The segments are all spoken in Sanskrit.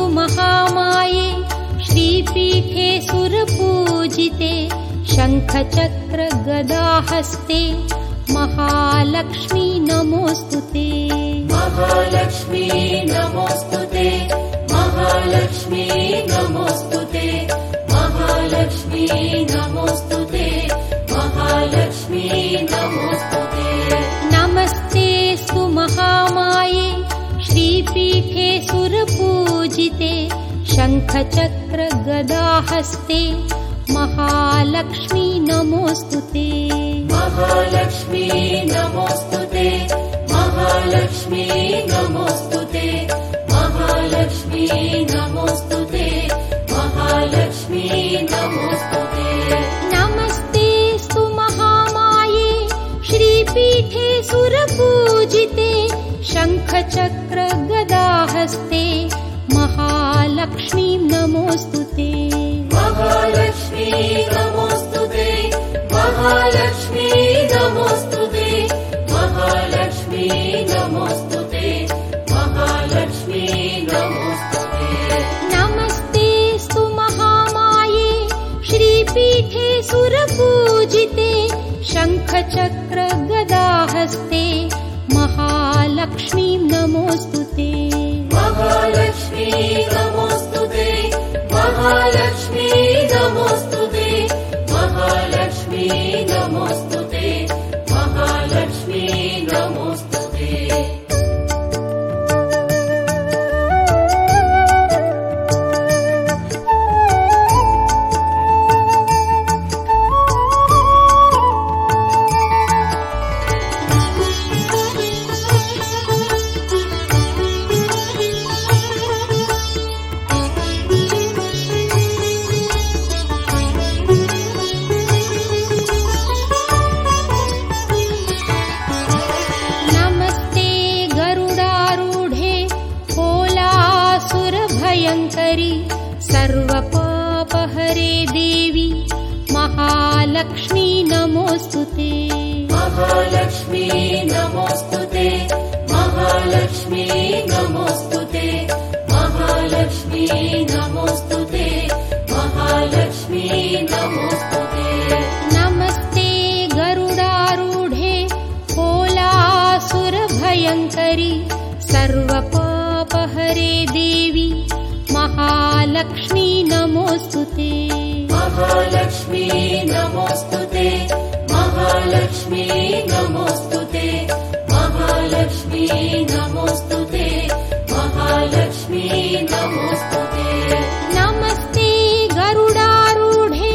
महामाये श्रीपीठे सुरपूजिते शङ्खचक्र गदाहस्ते महालक्ष्मी नमोस्तुते। महालक्ष्मी नमोस्तुते, महालक्ष्मी नमोस्तुते, महालक्ष्मी नमोस्तुते, महालक्ष्मी नमोस्तुते। नमस्तेऽस्तु महामाये श्रीपीठे सुरपूजिते शङ्खचक्र गदाहस्ते महालक्ष्मी नमोस्तुते। महालक्ष्मी नमोस्तुते, महालक्ष्मी नमोस्तुते, महालक्ष्मी नमोस्तुते, महालक्ष्मी नमोस्तुते। नमस्तेऽस्तु महामाये श्रीपीठे सुरपूजिते शङ्खचक्र गदाहस्ते महालक्ष्मी नमोस्तुते। महालक्ष्मी नमोस्तुते, महालक्ष्मी नमोस्तुते, महालक्ष्मी नमोस्तुते, महालक्ष्मी नमोस्तुते। नमस्तेऽस्तु महामाये श्रीपीठे सुरपूजिते शङ्खचक्र गदाहस्ते महालक्ष्मी नमोस्तुते। महालक्ष्मी नमोस्तुते, महालक्ष्मी नमोस्तुते, महालक्ष्मी नमोस्तुते, महालक्ष्मी नमोस्तुते। सर्वपापहरे देवी महालक्ष्मी नमोस्तुते। महालक्ष्मी नमोस्तुते, महालक्ष्मी नमोस्तुते, महालक्ष्मी नमोस्तुते, महालक्ष्मी नमोस्तुते। नमस्ते गरुडारूढे कोलासुरभयङ्करि सर्वपापहरे देवी महालक्ष्मी नमोस्तुते। महालक्ष्मी नमोस्तुते, महालक्ष्मी नमोस्तुते, महालक्ष्मी नमोस्तुते, महालक्ष्मी नमोस्तुते। नमस्ते गरुडारूढे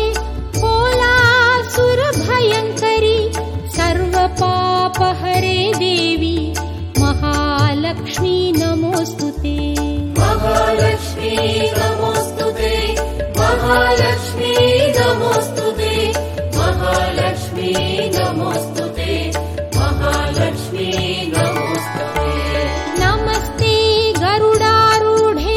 कोलासुरभयङ्करि सर्वपापहरे देवी महालक्ष्मी नमोस्तुते। महालक्ष्मी नमोस्तुते, महालक्ष्मी नमोस्तुते, महालक्ष्मी नमोस्तुते, महालक्ष्मी नमोस्तुते। नमस्ते गरुडारूढे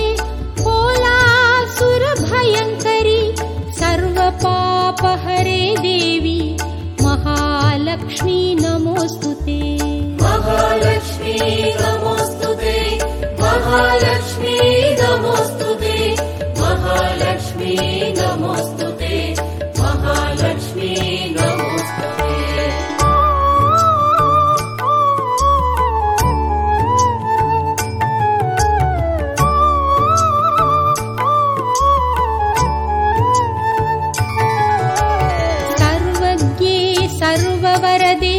कोलासुरभयङ्करि सर्वपापहरे देवी महालक्ष्मी नमोस्तुते। महालक्ष्मी नमोस्तुते, महालक्ष्मी नमोस्तुते, महालक्ष्मी नमोस्तुते, महालक्ष्मी नमोस्तुते। सर्वज्ञे सर्ववरदे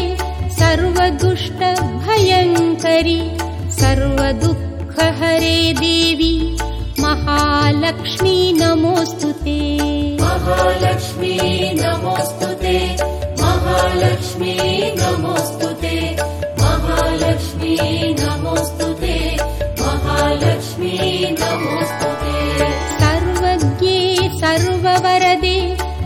सर्वदुष्टभयङ्करि सर्वदुःखहरे देवी महालक्ष्मी नमोस्तुते। महालक्ष्मी नमोस्तुते, महालक्ष्मी नमोस्तुते, महालक्ष्मी नमोस्तुते, महालक्ष्मी नमोस्तुते। सर्वज्ञे सर्ववरदे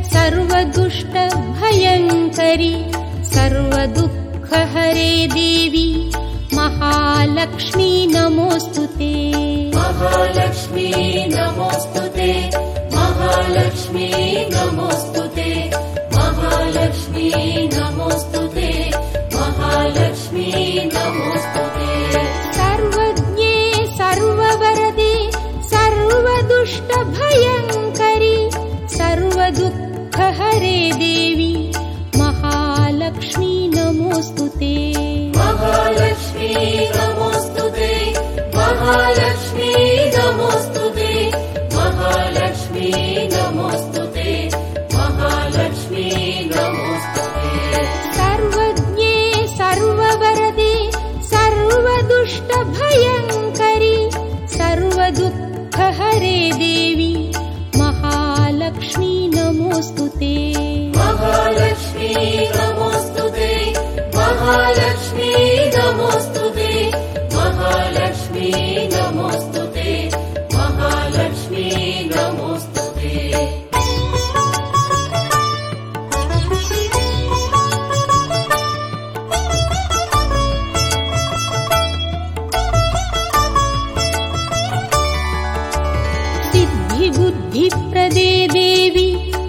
सर्वदुष्टभयङ्करि सर्वदुःखहरे देवी महालक्ष्मी नमोस्तुते। महालक्ष्मी नमोस्तुते, महालक्ष्मी नमोस्तुते, महालक्ष्मी नमोस्तुते, महालक्ष्मी नमोस्तुते। सर्वज्ञे सर्ववरदे सर्व हरे देवी महालक्ष्मी नमोस्तुते महालक्ष्मी नमोस्तुते महालक्ष्मी नमोस्तुते महालक्ष्मी नमोस्तुते महालक्ष्मी नमोस्तुते सर्वज्ञे सर्ववरदे सर्वदुष्टभयङ्करि सर्वदुःखहरे देवी महालक्ष्मी नमोस्तुते महालक्ष्मी नमोस्तुते महालक्ष्मी नमोस्तुते महालक्ष्मी नमोस्तुते महालक्ष्मी नमोस्तुते सिद्धिबुद्धिप्रदे देवी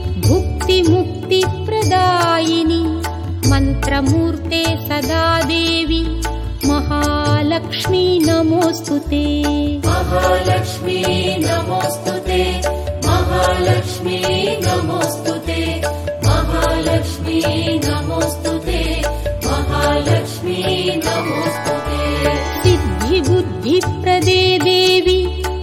भुक्तिमुक्तिप्रदायिनि मन्त्रमूर्ते सदा देवी महालक्ष्मी नमोस्तुते महालक्ष्मी नमोस्तुते महालक्ष्मी नमोस्तुते महालक्ष्मी नमोस्तुते महालक्ष्मी नमोस्तुते सिद्धिबुद्धिप्रदे देवी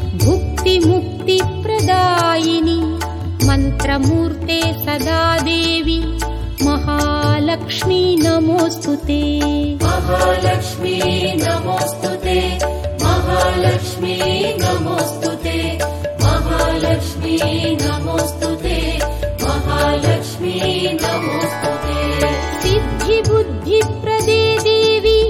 भुक्तिमुक्तिप्रदायिनि मन्त्रमूर्ते सदा देवी महालक्ष्मी नमोस्तुते महालक्ष्मी नमोस्तुते महालक्ष्मी नमोस्तुते महालक्ष्मी नमोस्तुते महालक्ष्मी नमोस्तुते सिद्धिबुद्धिप्रदे देवी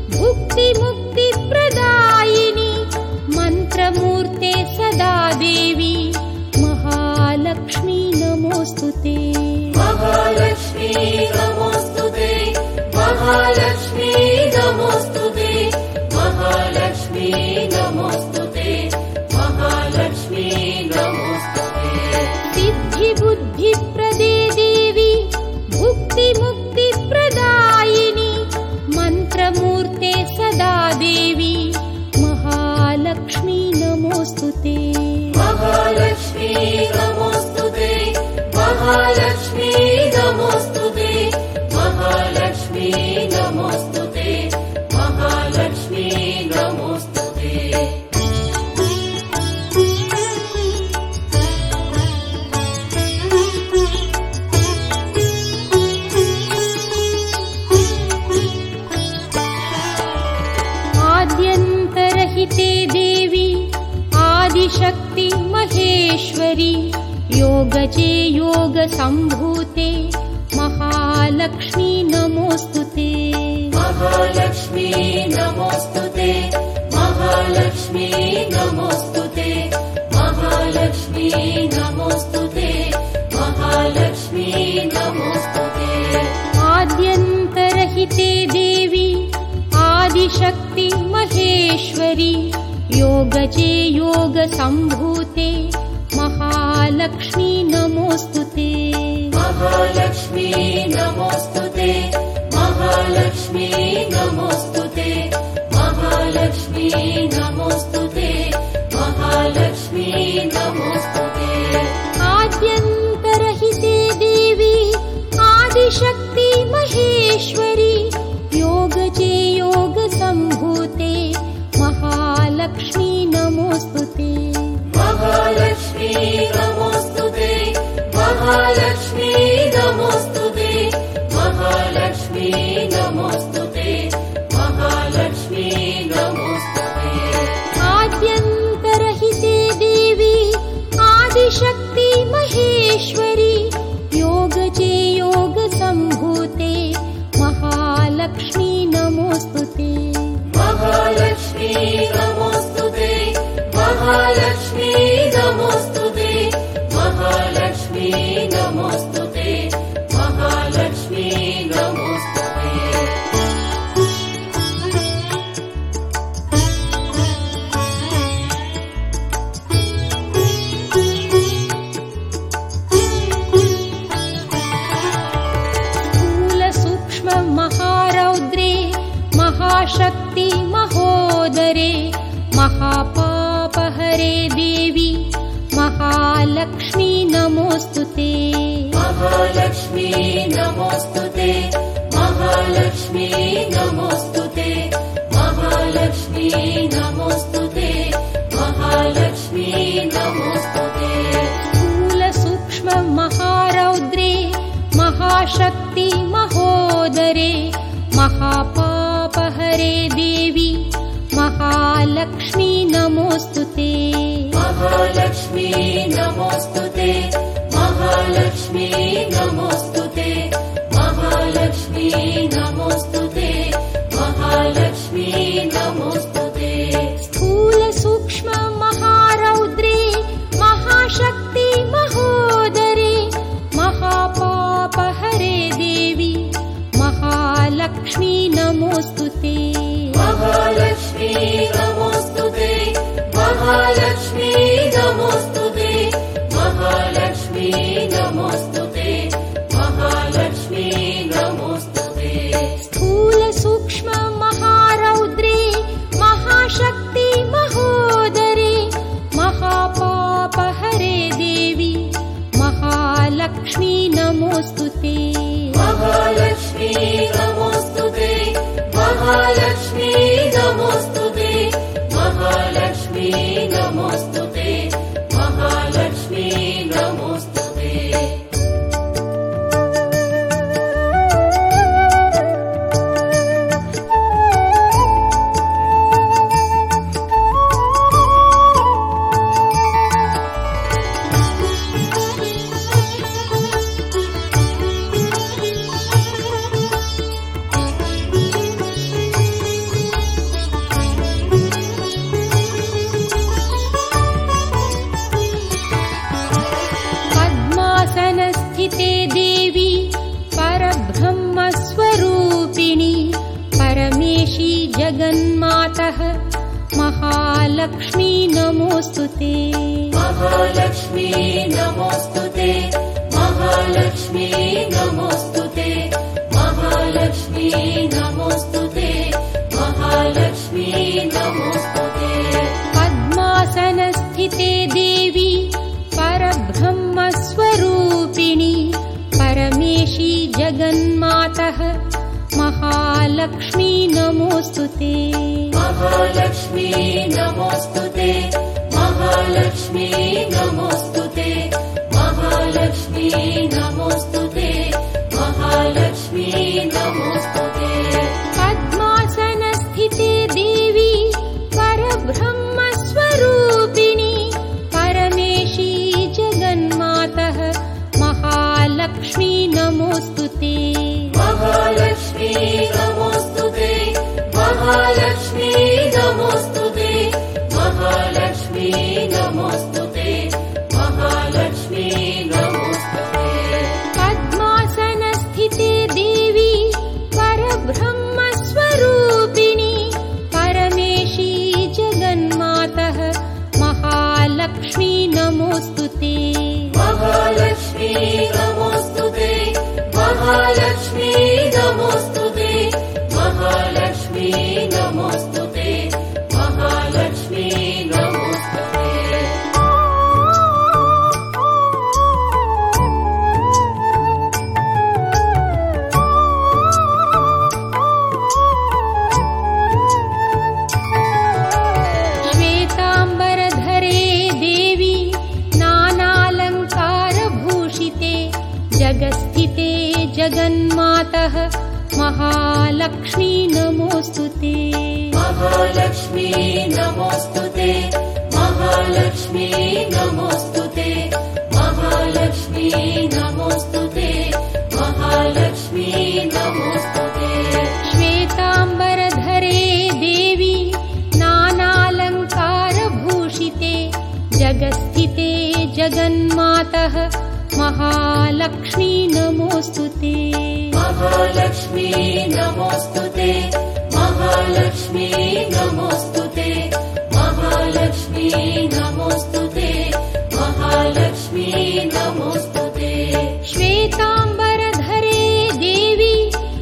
भुक्तिमुक्तिप्रदायिनि मन्त्रमूर्ते सदा देवी महालक्ष्मी नमोस्तुते महालक्ष्मी नमोस्तुते महालक्ष्मी नमोस्तुते महालक्ष्मी नमोस्तुते महालक्ष्मी नमोस्तुते सिद्धिबुद्धिप्रदे देवी भुक्तिमुक्तिप्रदायिनि मन्त्रमूर्ते सदा देवी महालक्ष्मी नमोस्तुते महालक्ष्मी नमोस्तुते महालक्ष्मी नमोस्तुते महालक्ष्मी नमोस्तुते महालक्ष्मी नमोस्तुते आद्यन्तरहिते देवी आदिशक्ति महेश्वरी योगजे योगसम्भूते महालक्ष्मी नमोस्तुते महालक्ष्मी नमोस्तुते महालक्ष्मी नमोस्तुते महालक्ष्मी नमोस्तुते महालक्ष्मी नमोस्तुते आद्यन्तरहिते देवी आदिशक्ति महेश्वरी योगजे योगसम्भूते महालक्ष्मी नमोस्तुते महालक्ष्मी नमोस्तुते महालक्ष्मी नमोस्तुते महालक्ष्मी नमोस्तुते महालक्ष्मी नमोस्तुते आद्यन्तरहिते देवी आदिशक्ति महेश्वरी योगजे योगसम्भूते महालक्ष्मी नमोस्तुते महालक्ष्मी नमोस्तुते महालक्ष्मी नमोस्तुते महालक्ष्मी नमोस्तुते महालक्ष्मी नमोस्तुते आद्यन्तरहिते देवी आदिशक्ति महेश्वरी योगजे योगसम्भूते महालक्ष्मी नमोस्तुते महालक्ष्मी नमोस्तुते महालक्ष्मी नमोस्तुते महालक्ष्मी नमोस्तुते महालक्ष्मी नमोस्तुते महारौद्रे महाशक्ति महोदरे महापापहरे देवी महालक्ष्मी नमोस्तुते। महालक्ष्मी नमोस्तुते महालक्ष्मी नमोस्तुते महालक्ष्मी नमोस्तुते महालक्ष्मी नमोस्तुते स्थूल सूक्ष्म महारौद्रे महाशक्ति महोदरे महापापहरे देवी महालक्ष्मी नमोस्तुते महालक्ष्मी नमोस्तुते महालक्ष्मी नमोस्तुते महालक्ष्मी नमोस्तुते महालक्ष्मी नमोस्तुते स्थूल सूक्ष्म महारौद्रे महाशक्ति महोदरे महापापहरे देवी महालक्ष्मी नमोस्तुते महालक्ष्मी नमोस्तुते महालक्ष्मी नमोस्तुते महालक्ष्मी नमोस्तुते महालक्ष्मी नमोस्तुते स्थूल सूक्ष्म महारौद्रे महाशक्ति महोदरे महापापहरे देवी महालक्ष्मी नमोस्तुते महालक्ष्मी नमोस्तुते महालक्ष्मी नमोस्तुते महालक्ष्मी नमोस्तुते महालक्ष्मी नमोस्तुते पद्मासनस्थिते देवी परब्रह्मस्वरूपिणी परमेशी जगन्मातः महालक्ष्मी नमोस्तुते महालक्ष्मी नमोस्तुते महालक्ष्मी नमोस्तुते महालक्ष्मी नमोस्तुते महालक्ष्मी नमोस्तुते पद्मासनस्थिते देवी परब्रह्मस्वरूपिणी परमेशी जगन्मातः महालक्ष्मी नमोस्तुते महालक्ष्मी नमोस्तुते महालक्ष्मी नमोस्तुते महालक्ष्मी नमोस्तुते महालक्ष्मी नमोस्तुते पद्मासनस्थिते देवी परब्रह्मस्वरूपिणी परमेशी जगन्मातः महालक्ष्मी नमोस्तुते महालक्ष्मी नमोस्तुते महालक्ष्मी नमोस्तुते महालक्ष्मी नमोस्तुते महालक्ष्मी नमोस्तुते पद्मासनस्थिते देवी परब्रह्मस्वरूपिणी परमेशी जगन्मातः महालक्ष्मी नमोस्तुते महालक्ष्मी नमोस्तुते महालक्ष्मी नमोस्तुते महालक्ष्मी नमोस्तुते महालक्ष्मी नमोस्तुते श्वेताम्बरधरे देवी नानालङ्कारभूषिते जगस्थिते जगन्मातः महालक्ष्मी नमोस्तुते महालक्ष्मी नमोस्तुते महालक्ष्मी नमोस्तुते महालक्ष्मी नमोस्तुते महालक्ष्मी नमोस्तुते श्वेताम्बरधरे देवी नानालङ्कारभूषिते जगस्थिते जगन्मातः महालक्ष्मी नमोस्तुते महालक्ष्मी नमोस्तुते महालक्ष्मी नमोस्तुते महालक्ष्मी नमोस्तुते महालक्ष्मी नमोस्तुते श्वेताम्बरधरे देवी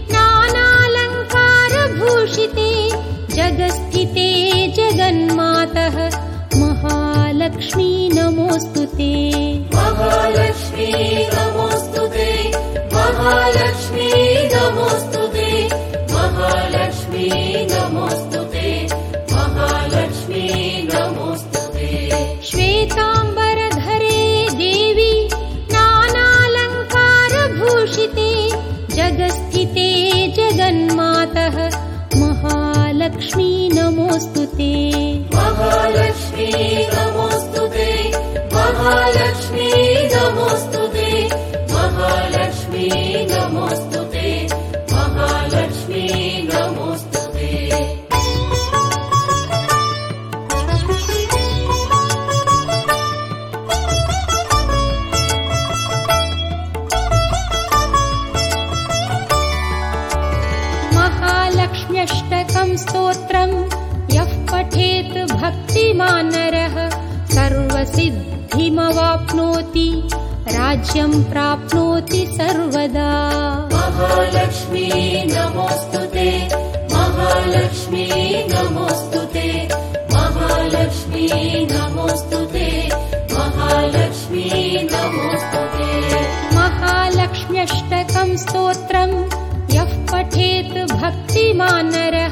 नानालङ्कारभूषिते जगस्थिते जगन्मातः महालक्ष्मी नमोस्तुते महालक्ष्मी नमोस्तुते नमोऽस्तु ते महालक्ष्मी नमोऽस्तु ते महालक्ष्मी नमोऽस्तु ते महालक्ष्मी नमोऽस्तु ते श्वेताम्बरधरे देवी नानालङ्कारभूषिते जगस्थिते जगन्मातः महालक्ष्मी नमोऽस्तु ते महालक्ष्मी नमोऽस्तु ते महालक्ष्मी नमोऽस्तु ते महालक्ष्मी नमोऽस्तु ते महालक्ष्मी नमोऽस्तु ते महालक्ष्म्यष्टकं स्तोत्रम् यः पठेत् भक्तिमान् नरः सर्वसिद्धिमवाप्नोति राज्यं प्राप्नोति सर्वदा महालक्ष्मी नमोऽस्तु ते महालक्ष्मी नमोऽस्तु ते महालक्ष्मी नमोऽस्तु ते महालक्ष्मी नमोऽस्तु ते महालक्ष्म्यष्टकं स्तोत्रम् यः पठेत् भक्तिमान् नरः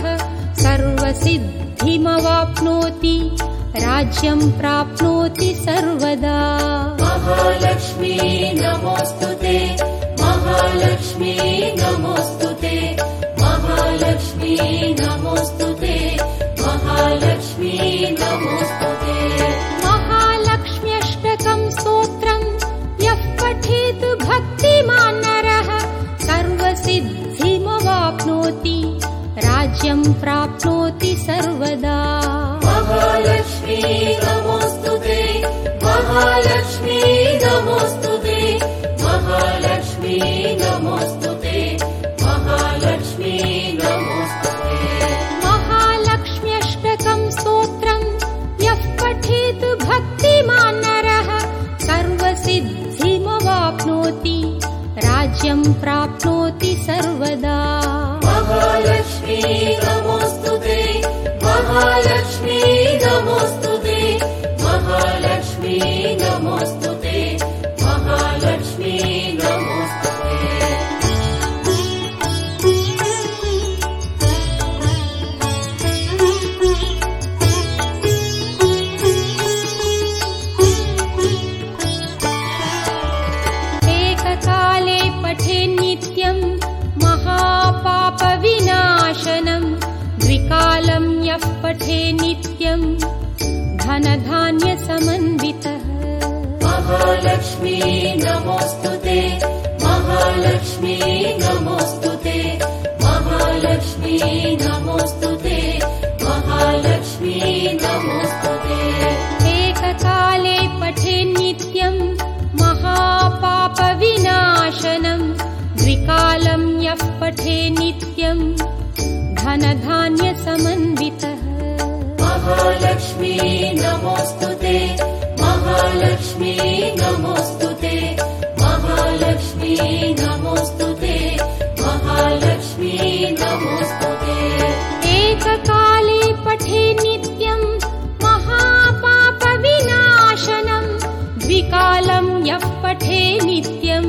सर्वसिद्धिमवाप्नोति राज्यं प्राप्नोति सर्वदा महालक्ष्मी नमोऽस्तु ते महालक्ष्मी नमोऽस्तु ते महालक्ष्मी नमोऽस्तु ते महालक्ष्मी नमोऽस्तु ते महालक्ष्म्यष्टकं स्तोत्रम् यः पठेत् भक्तिमान् नरः सर्वसिद्धिमवाप्नोति राज्यं प्राप्नोति सर्वदा महालक्ष्मी नमोऽस्तु ते महालक्ष्मी नमोऽस्तु ते महालक्ष्मी नमोऽस्तु ते महालक्ष्मी नमोऽस्तु ते महालक्ष्म्यष्टकं स्तोत्रम् यः पठेत् भक्तिमान् नरः सर्वसिद्धिमवाप्नोति राज्यं प्राप्नोति सर्वदा महालक्ष्मी नमोऽस्तु ते महालक्ष्मी नमोऽस्तु ते महालक्ष्मी नमोऽस्तु ते महालक्ष्मी नमोऽस्तु ते एककाले पठे नित्यं महापापविनाशनं द्विकालं यः पठे नित्यं धनधान्यसमन्वितः महालक्ष्मी नमोऽस्तु ते महालक्ष्मी नमोऽस्तु ते महालक्ष्मी नमोऽस्तु ते महालक्ष्मी नमोऽस्तु ते एककाले पठे नित्यं महापापविनाशनं द्विकालं यः पठे नित्यं धनधान्यसमन्वितः महालक्ष्मी नमोऽस्तु ते महालक्ष्मी नमोऽस्तु ते महालक्ष्मी नमोऽस्तु ते महालक्ष्मी नमोऽस्तु ते एककाले पठे नित्यं महापापविनाशनं द्विकालं यः पठे नित्यं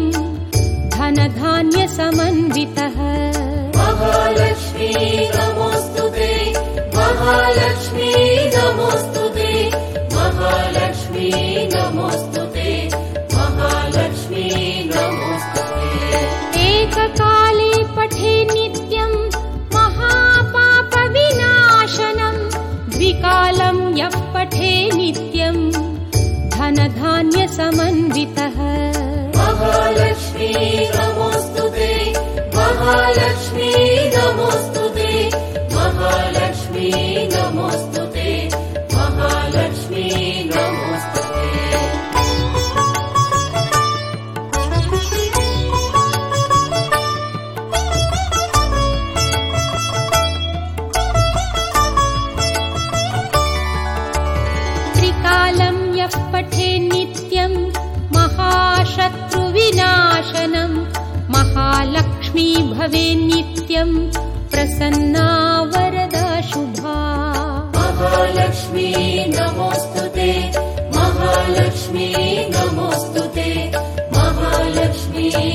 धनधान्यसमन्वितः महालक्ष्मी नमोऽस्तु ते महालक्ष्मी नमोऽस्तु ते महालक्ष्मी नमोऽस्तु ते महालक्ष्मी नमोऽस्तु ते एककाले पठे नित्यं महापापविनाशनं द्विकालं यः पठे नित्यं धनधान्यसमन्वितः महालक्ष्मी नमोऽस्तु ते महालक्ष्मी नमोऽस्तु ते महालक्ष्मी नमोऽस्तु ते महालक्ष्मी नमोऽस्तु ते त्रिकालं यः पठे नित्यं महाशत्रुविनाशनं महालक्ष्मी भवेन्नित्यं प्रसन्ना वरदा शुभा महालक्ष्मी नमोऽस्तु ते महालक्ष्मी नमोऽस्तु ते महालक्ष्मी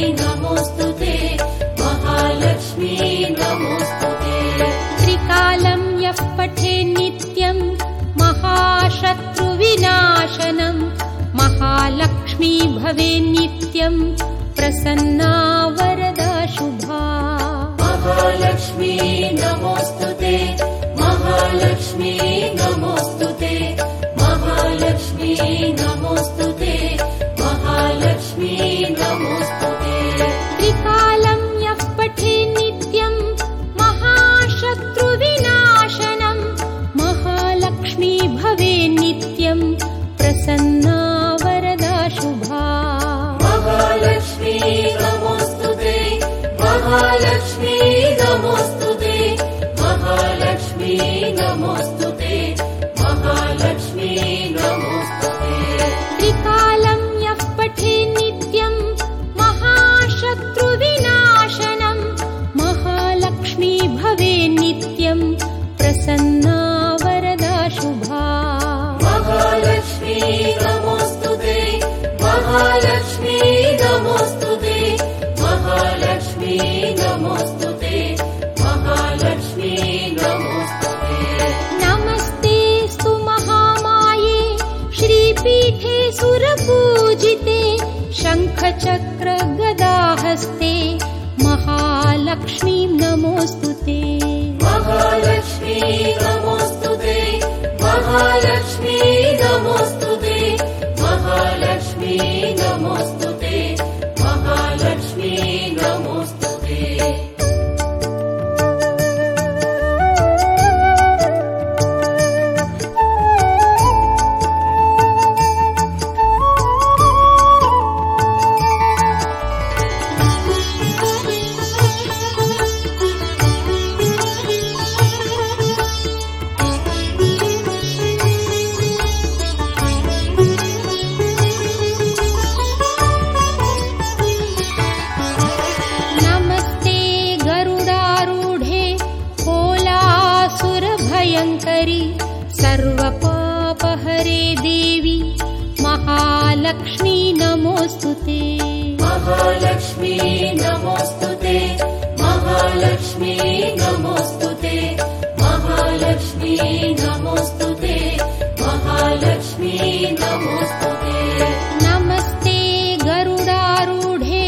महालक्ष्मी भवेन्नित्यं प्रसन्ना वरदा शुभा। महालक्ष्मी नमोस्तुते, महालक्ष्मी नमोस्तुते, महालक्ष्मी नमोस्तुते, महालक्ष्मी नमोस्तुते। त्रिकालं यः पठेत् नित्यं महाशत्रुविनाशनं महालक्ष्मी भवेन्नित्यं प्रसन्ना वरदा शुभा। महालक्ष्मी नमोस्तुते, महालक्ष्मी नमोस्तुते, महालक्ष्मी नमोस्तुते, महालक्ष्मी नमोस्तुते। त्रिकालं यः पठेत् नित्यं महाशत्रुविनाशनं महालक्ष्मी भवेन्नित्यं प्रसन्ना वरदा शुभा। महालक्ष्मी नमोस्तुते, महालक्ष्मी नमोस्तुते, महालक्ष्मी नमोस्तुते, महालक्ष्मी नमोस्तुते। नमस्तेऽस्तु महामाये श्रीपीठे सुरपूजिते शङ्खचक्र गदाहस्ते महालक्ष्मी नमोस्तुते। महालक्ष्मी नमोस्तुते, महालक्ष्मी नमोस्तुते, महालक्ष्मी नमोस्तुते, महालक्ष्मी नमोस्तुते। नमस्ते गरुडारूढे कोलासुरभयङ्करि सर्वपापहरे देवी महालक्ष्मी नमोस्तुते। महालक्ष्मी नमोस्तुते, महालक्ष्मी नमोस्तुते, महालक्ष्मी नमोस्तुते, महालक्ष्मी नमोस्तुते। नमस्ते गरुडारूढे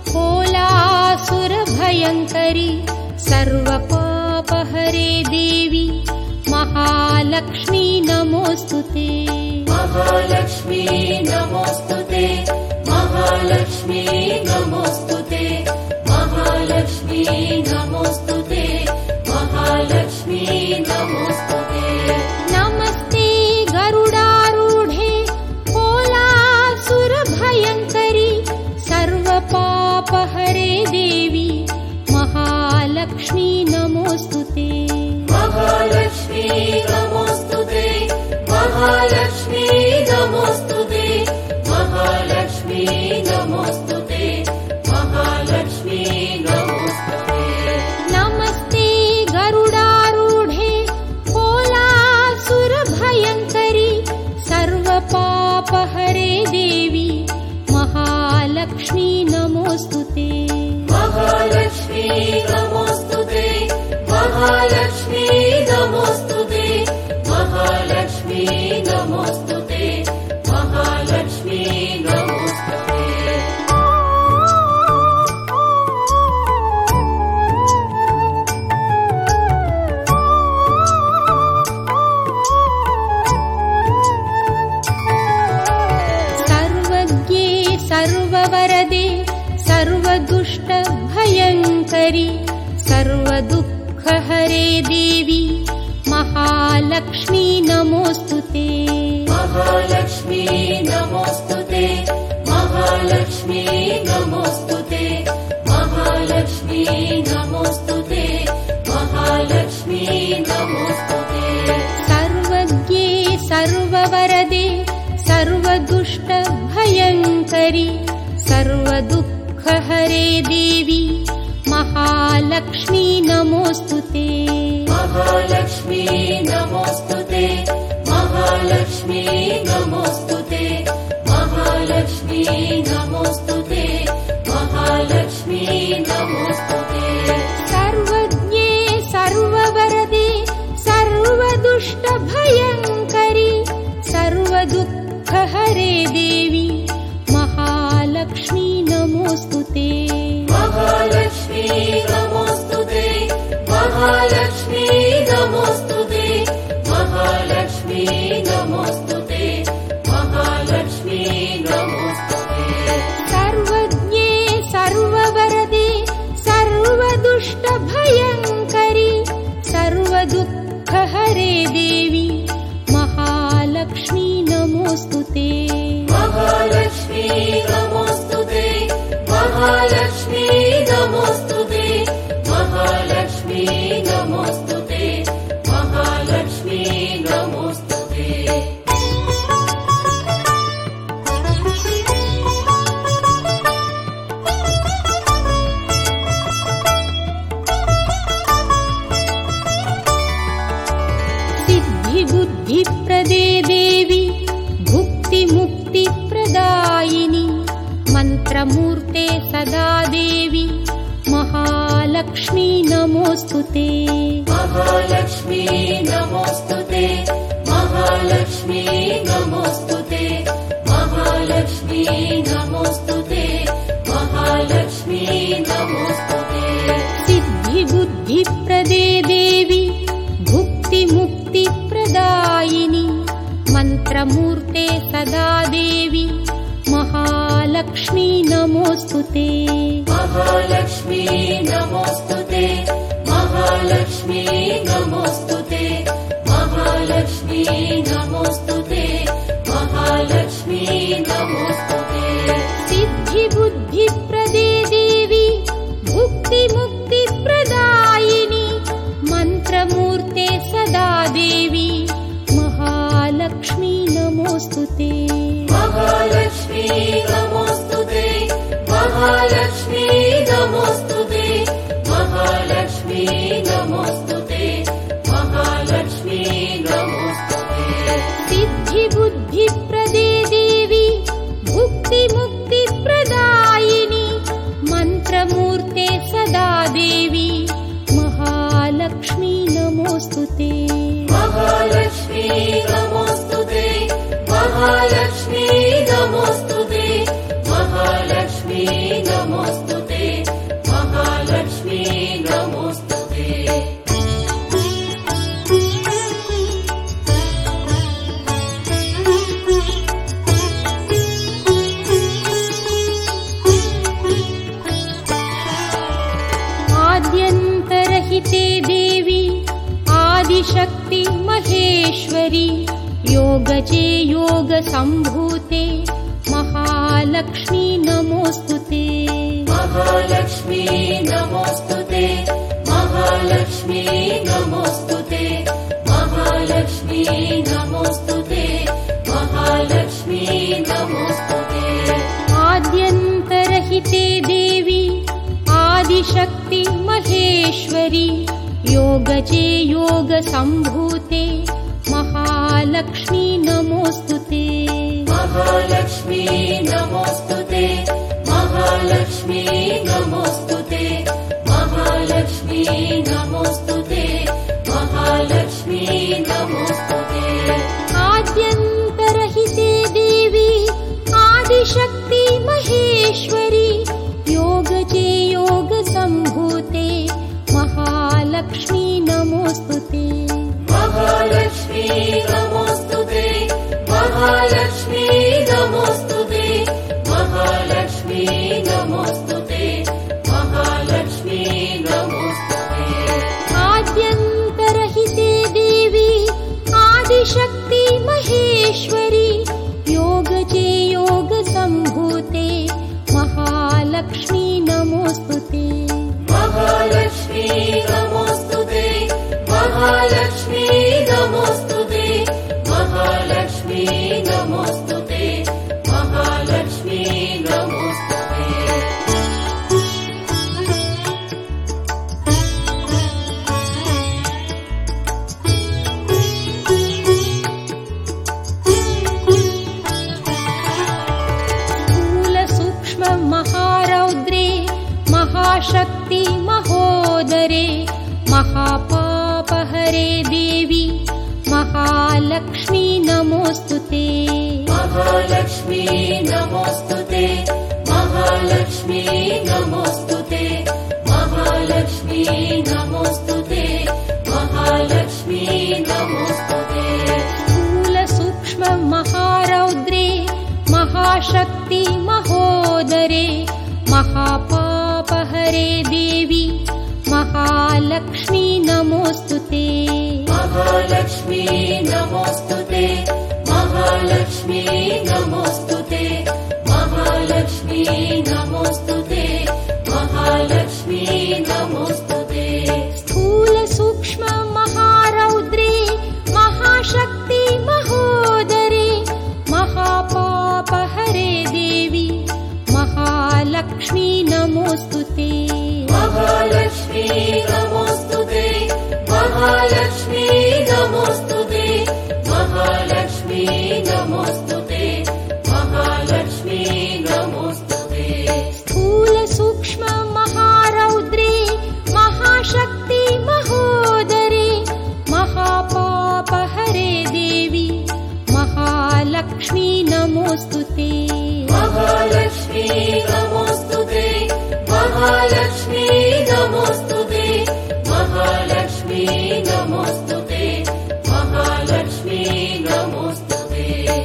कोलासुरभयङ्करि सर्वपापहरे देवी महालक्ष्मी नमोस्तुते। महालक्ष्मी नमोस्तुते, महालक्ष्मी नमोस्तुते, महालक्ष्मी नमोस्तुते, महालक्ष्मी नमोस्तुते। नमस्ते गरुडारूढे कोलासुरभयङ्करि सर्वपापहरे देवी महालक्ष्मी नमोस्तुते। महालक्ष्मी नमोस्तुते, महालक्ष्मी नमोस्तुते, महालक्ष्मी नमोस्तुते, महालक्ष्मी नमोस्तुते। नमस्ते गरुडारूढे कोलासुरभयङ्करि सर्वपापहरे देवी महालक्ष्मी नमोस्तुते। महालक्ष्मी नमोस्तुते, महालक्ष्मी नमोस्तुते, महालक्ष्मी नमोस्तुते, महालक्ष्मी नमोस्तुते। सर्वज्ञे सर्ववरदे सर्वदुष्टभयङ्करि सर्वदुःखहरे देवी महालक्ष्मी नमोस्तुते। महालक्ष्मी नमोस्तुते, महालक्ष्मी नमोस्तुते, महालक्ष्मी नमोस्तुते, महालक्ष्मी नमोस्तुते। सर्वज्ञे सर्ववरदे सर्वदुष्टभयङ्करि सर्वदुःखहरे देवी महालक्ष्मी नमोस्तुते। महालक्ष्मी नमोस्तुते, महालक्ष्मी नमोस्तुते, महालक्ष्मी नमोस्तुते, महालक्ष्मी नमोस्तुते। सर्वज्ञे सर्ववरदे सर्वदुष्टभयङ्करि सर्वदुःखहरे देवी महालक्ष्मी नमोस्तुते महालक्ष्मी नमोस्तुते महालक्ष्मी नमोस्तुते महालक्ष्मी नमोस्तुते महालक्ष्मी नमोस्तुते सर्वज्ञे सर्ववरदे सर्वदुष्टभयङ्करि सर्वदुःखहरे देवी महालक्ष्मी नमोस्तुते महालक्ष्मी नमोस्तुते महालक्ष्मी नमोस्तुते महालक्ष्मी नमोस्तुते महालक्ष्मी नमोस्तुते सिद्धिबुद्धिप्रदे देवी भुक्तिमुक्तिप्रदायिनि मन्त्रमूर्ते सदा देवी महालक्ष्मी नमोस्तुते महालक्ष्मी नमोस्तुते महालक्ष्मी नमोस्तुते महालक्ष्मी नमोस्तुते महालक्ष्मी नमोस्तुते सिद्धिबुद्धिप्रदे देवी भुक्तिमुक्तिप्रदायिनि मन्त्रमूर्ते सदा देवी महालक्ष्मी नमोस्तुते महालक्ष्मी नमोस्तुते महालक्ष्मी नमोस्तुते महालक्ष्मी नमोस्तुते महालक्ष्मी नमोस्तुते सिद्धिबुद्धिप्रदे देवी भुक्तिमुक्तिप्रदायिनि मन्त्रमूर्ते सदा देवी महालक्ष्मी नमोस्तुते महालक्ष्मी नमोस्तुते महालक्ष्मी नमोस्तुते महालक्ष्मी नमोस्तुते महालक्ष्मी नमोस्तुते सिद्धिबुद्धिप्रदे देवी भुक्तिमुक्तिप्रदायिनि मन्त्रमूर्ते सदा देवी महालक्ष्मी नमोस्तुते महालक्ष्मी नमोस्तुते महालक्ष्मी नमोस्तुते महालक्ष्मी नमोस्तुते महालक्ष्मी नमोस्तुते आद्यन्तरहिते देवी आदिशक्ति महेश्वरी योगजे योगसम्भूते महालक्ष्मी नमोस्तुते महालक्ष्मी नमोस्तुते महालक्ष्मी नमोस्तुते महालक्ष्मी नमोस्तुते महालक्ष्मी नमोस्तुते आद्यन्तरहिते देवी आदिशक्ति महेश्वरी योगजे योगसम्भूते महालक्ष्मी नमोस्तुते महालक्ष्मी नमोस्तुते महालक्ष्मी नमोस्तुते महालक्ष्मी नमोस्तुते महालक्ष्मी नमोस्तुते आद्यन्तरहिते देवी आदिशक्ति महेश्वरी योगजे योगसम्भूते महालक्ष्मी नमोस्तुते महालक्ष्मी नमोस्तुते महालक्ष्मी नमोस्तुते महालक्ष्मी नमोस्तुते महालक्ष्मी नमोस्तुते आद्यन्तरहिते देवी आदिशक्ति महेश्वरी योगजे योगसम्भूते महालक्ष्मी नमोस्तुते महालक्ष्मी नमोस्तुते महालक्ष्मी नमोस्तुते महालक्ष्मी नमोस्तुते महालक्ष्मी नमोस्तुते महारौद्रे महाशक्ति महोदरे महापापहरे देवी महालक्ष्मी नमोस्तुते महालक्ष्मी नमोस्तुते महालक्ष्मी नमोस्तुते महालक्ष्मी नमोस्तुते महालक्ष्मी नमोस्तुते स्थूल सूक्ष्म महारौद्रे महाशक्ति महोदरे महापापहरे देवी महालक्ष्मी नमोस्तुते महालक्ष्मी नमोस्तुते महालक्ष्मी नमोस्तुते महालक्ष्मी नमोस्तुते महालक्ष्मी नमोस्तुते स्थूल सूक्ष्म महारौद्रे महाशक्ति महोदरे महापापहरे देवी महालक्ष्मी नमोस्तुते महालक्ष्मी नमोस्तुते महालक्ष्मी नमोस्तुते महालक्ष्मी नमोस्तुते महालक्ष्मी नमोस्तुते स्थूल सूक्ष्म महारौद्रे महाशक्ति महोदरे महापापहरे देवी महालक्ष्मी नमोस्तुते महालक्ष्मी नमोस्तुते महालक्ष्मी नमोस्तुते महालक्ष्मी नमोस्तुते महालक्ष्मी नमोस्तुते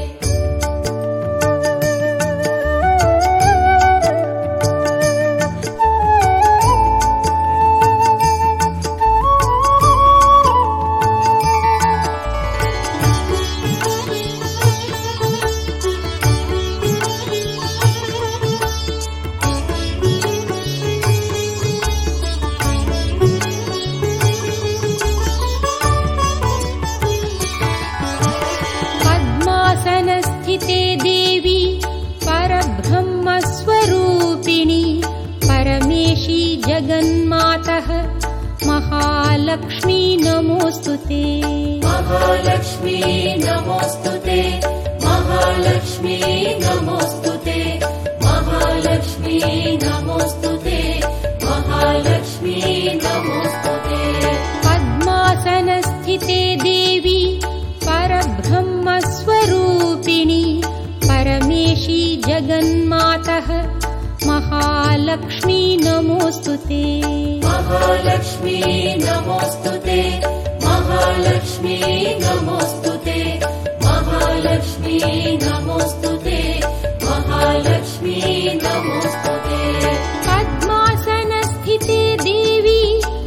पद्मासनस्थिते देवी परब्रह्मस्वरूपिणी परमेशी जगन्मातः महालक्ष्मी नमोस्तुते महालक्ष्मी नमोस्तुते महालक्ष्मी नमोस्तुते महालक्ष्मी नमोस्तुते महालक्ष्मी नमोस्तुते पद्मासनस्थिते देवी परब्रह्मस्वरूपिणी परमेशी जगन्मातः महालक्ष्मी नमोस्तुते महालक्ष्मी नमोस्तुते महालक्ष्मी नमोस्तुते महालक्ष्मी नमोस्तुते महालक्ष्मी नमोस्तुते पद्मासनस्थिते देवी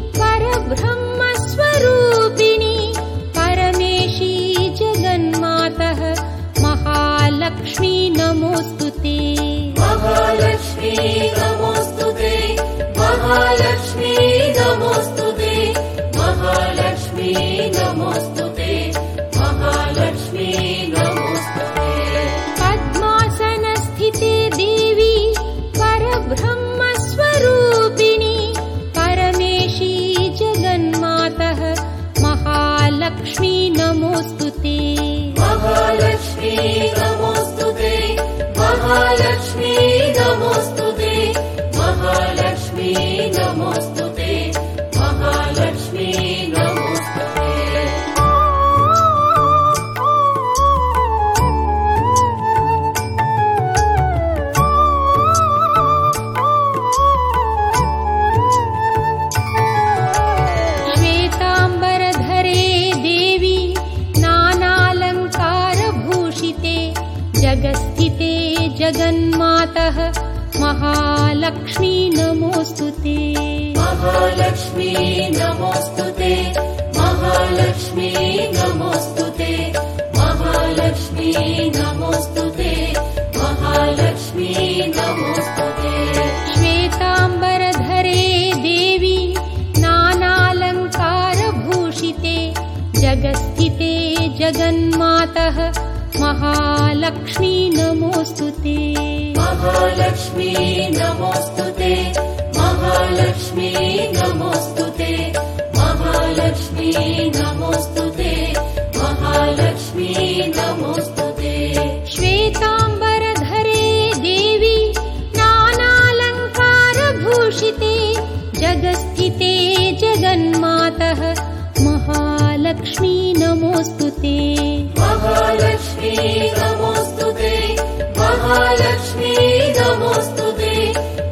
परब्रह्मस्वरूपिणी परमेशी जगन्मातः महालक्ष्मी नमोस्तुते महालक्ष्मी नमोस्तुते महालक्ष्मी नमोस्तुते महालक्ष्मी नमोस्तुते महालक्ष्मी नमोस्तुते पद्मासनस्थिते देवी परब्रह्मस्वरूपिणी परमेशी जगन्मातः महालक्ष्मी नमोस्तुते महालक्ष्मी नमोस्तुते महालक्ष्मी नमोस्तुते महालक्ष्मी नमोस्तुते महालक्ष्मी नमोस्तुते श्वेताम्बरधरे देवी नानालङ्कारभूषिते जगस्थिते जगन्मातः महालक्ष्मी नमोस्तुते महालक्ष्मी नमोस्तुते महालक्ष्मी नमोस्तुते महालक्ष्मी नमोस्तुते महालक्ष्मी नमोस्तुते श्वेताम्बरधरे देवी नानालङ्कारभूषिते जगस्थिते जगन्मातः महालक्ष्मी नमोस्तुते महालक्ष्मी नमोस्तुते महालक्ष्मी नमोस्तुते महालक्ष्मी नमोस्तुते महालक्ष्मी नमोस्तुते श्वेताम्बरधरे देवी नानालङ्कारभूषिते जगस्थिते जगन्मातः महालक्ष्मी नमोस्तुते महालक्ष्मी नमोस्तुते महालक्ष्मी नमोस्तुते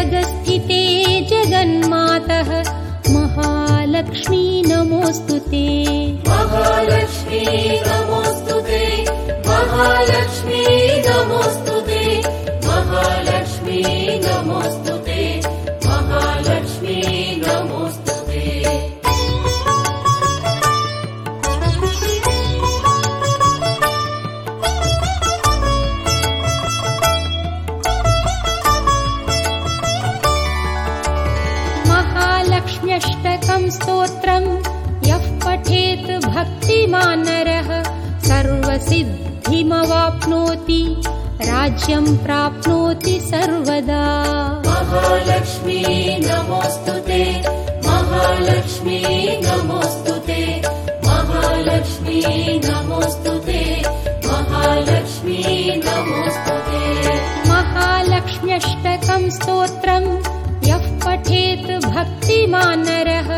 जगस्थिते जगन्मातः महालक्ष्मी नमोऽस्तुते महालक्ष्मी नमोऽस्तुते महालक्ष्मी नमोऽस्तुते महालक्ष्मी नमोऽस्तुते महालक्ष्मी नमोऽस्तुते महालक्ष्म्यष्टकं स्तोत्रं यः पठेत् भक्तिमान् नरः सर्वसिद्धिमवाप्नोति राज्यं प्राप्नोति सर्वदा महालक्ष्मी नमोऽस्तुते महालक्ष्मी नमोऽस्तुते महालक्ष्मी नमोऽस्तुते महालक्ष्मी नमोऽस्तुते महालक्ष्म्यष्टकं स्तोत्रं यः पठेत् भक्तिमान् नरः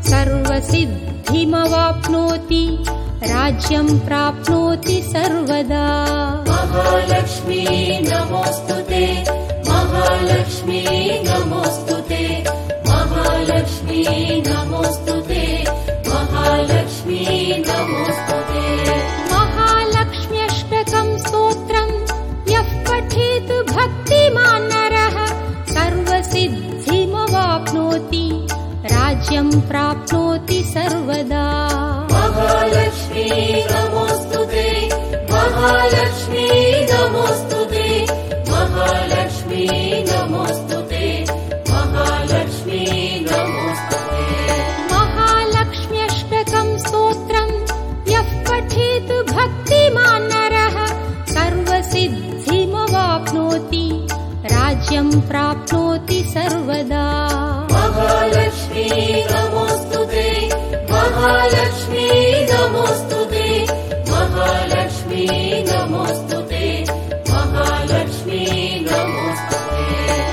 सर्वसिद्धिमवाप्नोति राज्यं प्राप्नोति सर्वदा महालक्ष्मी नमोऽस्तुते महालक्ष्मी नमोऽस्तुते महालक्ष्मी नमोऽस्तुते महालक्ष्मी नमोऽस्तुते महालक्ष्म्यष्टकं स्तोत्रं यः पठेत् भक्तिमान् नरः सर्वसिद्धिमवाप्नोति राज्यं प्राप्नोति सर्वदा महालक्ष्मी नमोऽस्तुते महालक्ष्मी नमोऽस्तुते महालक्ष्मी नमोऽस्तुते महालक्ष्मी नमोऽस्तुते महालक्ष्म्यष्टकं स्तोत्रं यः पठेत् भक्तिमान् नरः सर्वसिद्धिमवाप्नोति राज्यं प्राप्नोति सर्वदा महालक्ष्मी नमोऽस्तुते महालक्ष्मी नमोऽस्तुते महालक्ष्मी नमोऽस्तुते महालक्ष्मी नमोऽस्तुते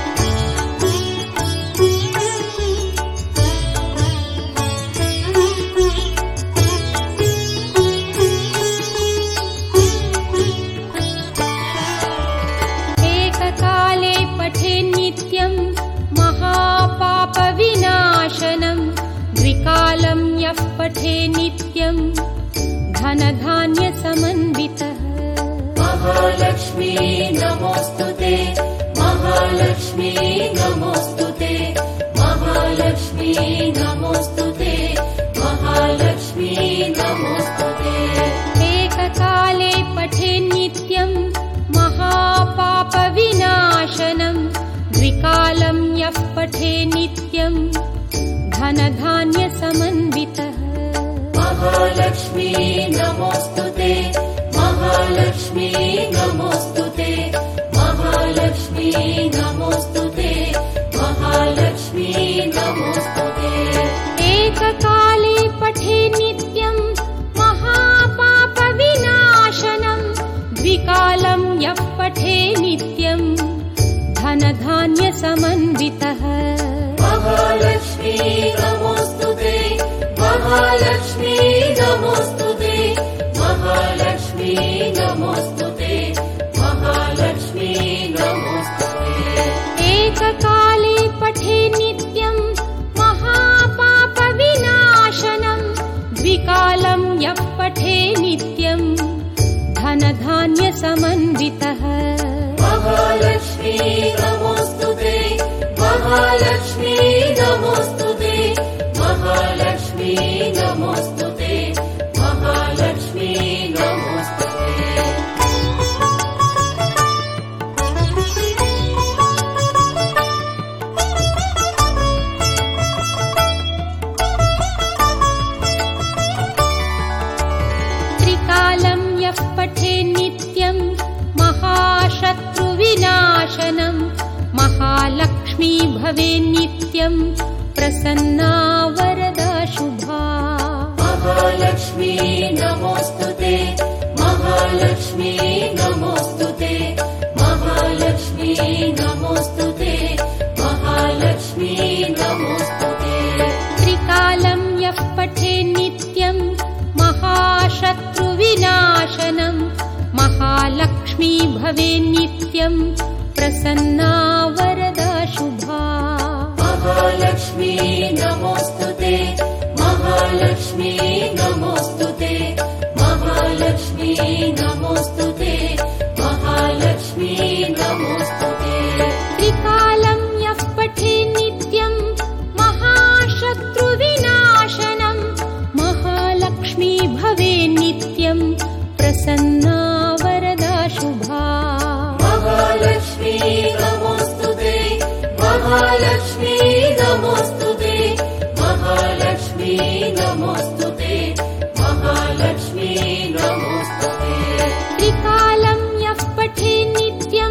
एककाले पठेन्नित्यं महापापविनाशनं द्विकालं यः पठेन्नित्यं धनधान्यसमन्वितः महालक्ष्मी नमोऽस्तुते महालक्ष्मी नमोऽस्तुते महालक्ष्मी नमोऽस्तुते महालक्ष्मी नमोऽस्तुते एककाले पठेन्नित्यं महापापविनाशनं द्विकालं यः पठेन्नित्यं धनधान्यसमन्वितः महालक्ष्मी नमोऽस्तुते महालक्ष्मी नमोऽस्तुते महालक्ष्मी नमोऽस्तुते महालक्ष्मी नमोऽस्तुते एककाले पठेन्नित्यं महापापविनाशनं द्विकालं यः पठेन्नित्यं धनधान्यसमन्वितः महालक्ष्मी नमोऽस्तुते महालक्ष्मी नमोऽस्तुते महालक्ष्मी नमोऽस्तुते महालक्ष्मी नमोऽस्तुते एककाले पठेन्नित्यं महापापविनाशनं द्विकालं यः पठेन्नित्यं धनधान्यसमन्वितः महालक्ष्मी नमोऽस्तुते महालक्ष्मी नमोऽस्तुते महालक्ष्मी नमोऽस्तुते महालक्ष्मी नमोऽस्तुते त्रिकालं यः पठेन्नित्यं महाशत्रुविनाशनं महालक्ष्मी भवेन्नित्यं प्रसन्ना वरदा शुभा महालक्ष्मी नमोऽस्तुते महालक्ष्मी नमोऽस्तुते महालक्ष्मी नमोऽस्तुते महालक्ष्मी नमोऽस्तुते त्रिकालं यः पठेन्नित्यं महाशत्रुविनाशनं महालक्ष्मी भवेन्नित्यं प्रसन्ना वरदा शुभा महालक्ष्मी नमोऽस्तु ते महालक्ष्मी नमोऽस्तु ते महालक्ष्मी नमोऽस्तु ते महालक्ष्मी नमोऽस्तु ते त्रिकालं यः पठे नित्यं महाशत्रुविनाशनं महालक्ष्मी भवे नित्यं प्रसन्ना वरदा शुभा महालक्ष्मी नमोऽस्तु ते महालक्ष्मी नमोऽस्तु ते महालक्ष्मी नमोऽस्तु ते महालक्ष्मी नमोऽस्तु ते त्रिकालं यः पठे नित्यं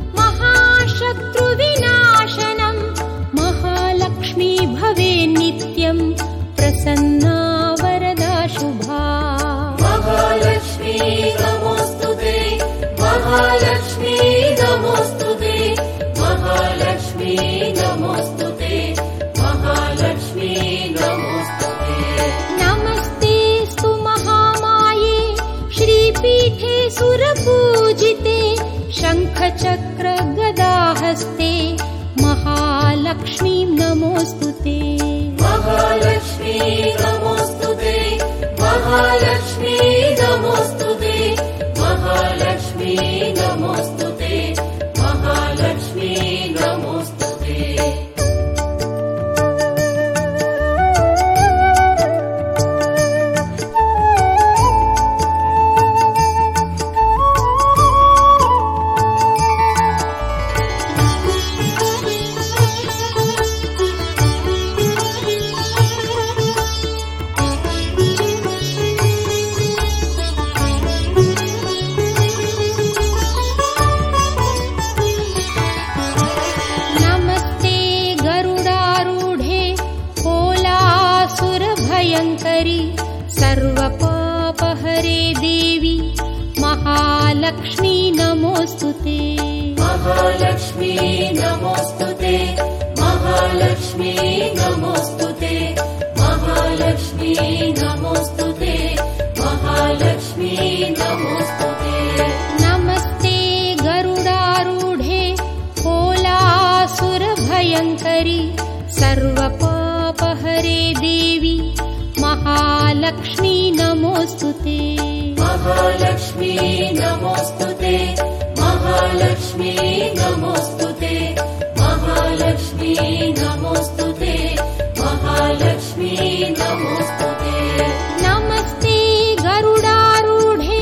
महाशत्रुविनाशनं महालक्ष्मी भवे नित्यं प्रसन्ना वरदा शुभा महालक्ष्मी नमोऽस्तु ते महालक्ष्मी नमोऽस्तु ते महालक्ष्मी नमोऽस्तु ते महालक्ष्मी नमोऽस्तु ते नमस्तेऽस्तु महामाये श्रीपीठे सुरपूजिते शङ्खचक्र गदाहस्ते महालक्ष्मीं नमोऽस्तु ते महालक्ष्मी नमोऽस्तु ते महालक्ष्मी नमोऽस्तु ते महालक्ष्मी नमोऽस्तु ते महालक्ष्मी नमोऽस्तु ते नमस्ते गरुडारूढे कोलासुरभयङ्करि सर्वपापहरे देवी महालक्ष्मी नमोऽस्तु ते महालक्ष्मी नमोऽस्तु ते महालक्ष्मी नमोऽस्तु ते महालक्ष्मी नमोऽस्तु ते महालक्ष्मी नमोऽस्तु ते नमस्ते गरुडारूढे कोलासुरभयङ्करि सर्वपापहरे देवी महालक्ष्मी नमोऽस्तु ते महालक्ष्मी नमोऽस्तु ते महालक्ष्मी नमोऽस्तु ते महालक्ष्मी नमोऽस्तु ते महालक्ष्मी नमोऽस्तु ते नमस्ते गरुडारूढे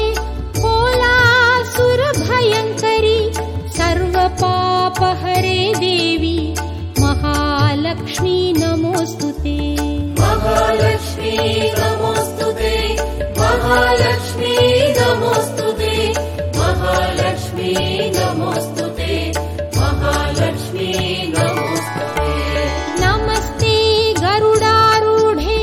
कोलासुरभयङ्करि सर्वपापहरे देवी महालक्ष्मी नमोऽस्तु ते महालक्ष्मी नमोऽस्तु ते महालक्ष्मी नमोऽस्तु ते महालक्ष्मी नमोऽस्तु ते महालक्ष्मी नमोऽस्तु ते नमस्ते गरुडारूढे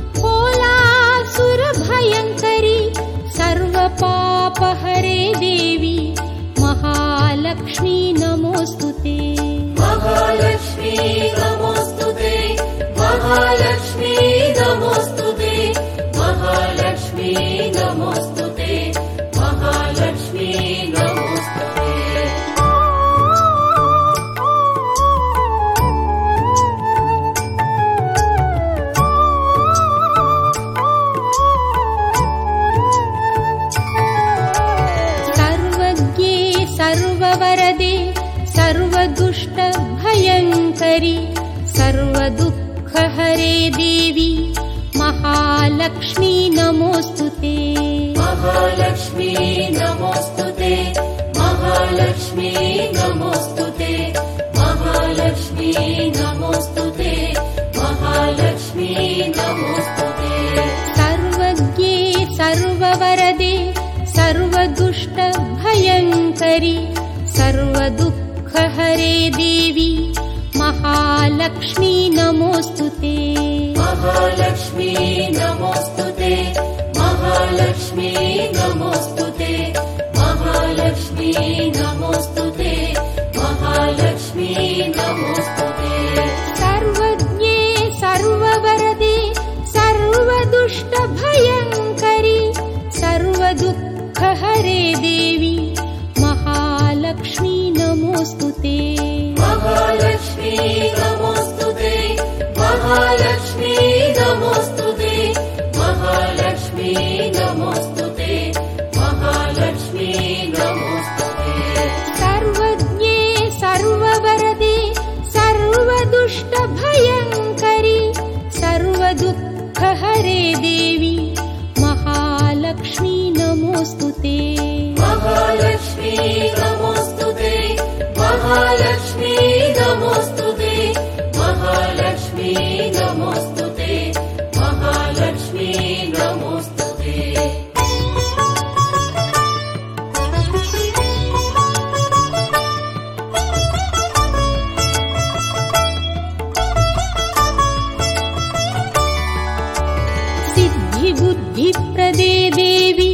कोलासुरभयङ्करि सर्वपापहरे देवी महालक्ष्मी नमोऽस्तु ते महालक्ष्मी नमोऽस्तु ते महालक्ष्मी नमोऽस्तु ते महालक्ष्मी नमोऽस्तु ते महालक्ष्मी नमोऽस्तु ते सर्वज्ञे सर्ववरदे सर्वदुष्टभयङ्करि सर्वदुःखहरे देवी महालक्ष्मी नमोऽस्तु ते महालक्ष्मी नमोऽस्तु ते महालक्ष्मी नमोऽस्तु ते महालक्ष्मी नमोऽस्तु ते महालक्ष्मी नमोऽस्तु ते सर्वज्ञे सर्ववरदे सर्वदुष्टभयङ्करि सर्वदुःखहरे देवी महालक्ष्मी नमोऽस्तु ते महालक्ष्मी नमोऽस्तु ते महालक्ष्मी नमोऽस्तु ते महालक्ष्मी नमोऽस्तु ते महालक्ष्मी नमोऽस्तु ते सर्वज्ञे सर्ववरदे सर्वदुष्टभयङ्करि सर्वदुःखहरे देवी महालक्ष्मी नमोऽस्तु ते महालक्ष्मी नमोऽस्तु ते नमोऽस्तुते महालक्ष्मी नमोऽस्तुते महालक्ष्मी नमोऽस्तुते सिद्धिबुद्धिप्रदे देवी